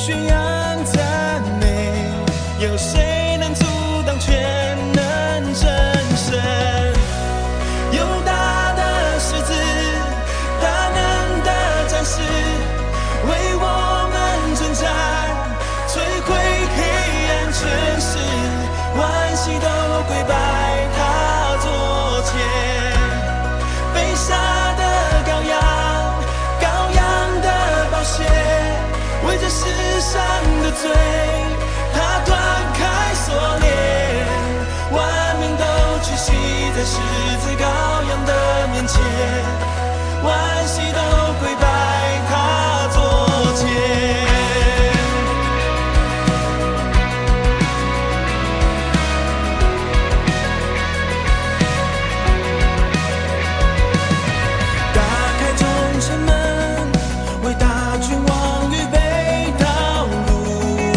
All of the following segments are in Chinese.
宣扬赞美，有谁能阻挡全能真神？有大的狮子，大能的战士，为我们征战，摧毁黑暗权势，万膝都跪拜他座前。被杀的羔羊，羔羊的宝血，为这世上的罪，他断开锁链，万民都屈膝在十字羔羊的面前，万膝都跪拜他座前。打开众城门，为大君王预备道路，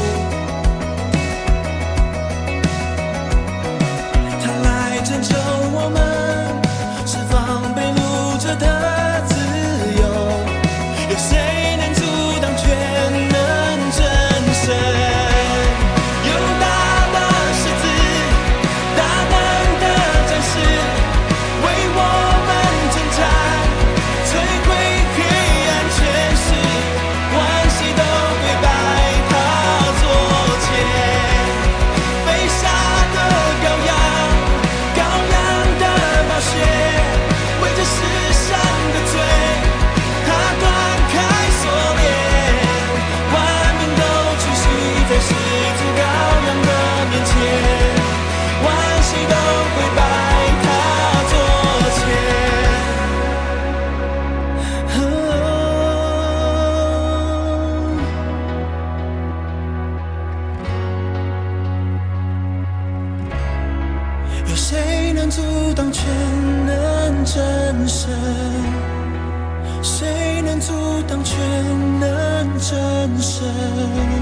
他来拯救我们，释放被掳者的自由。有谁能阻挡全能真神？有大的狮子，大能的战士，为我们征战，摧毁黑暗权势，万膝都跪拜他座前。被杀的羔羊，羔羊的宝血，为这世上的罪，他断开锁链，万民都屈膝在十字羔羊的面前，万膝都跪拜他座前。有谁能阻挡全能真神？谁能阻挡全能真神？